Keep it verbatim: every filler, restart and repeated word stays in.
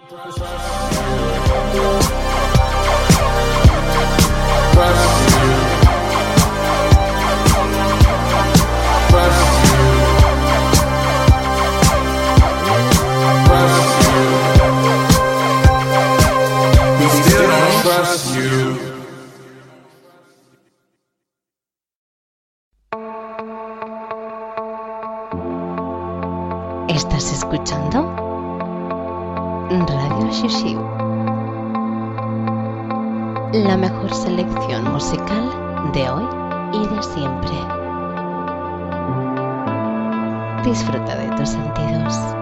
¿Estás escuchando? Radio Shishiu, la mejor selección musical de hoy y de siempre. Disfruta de tus sentidos.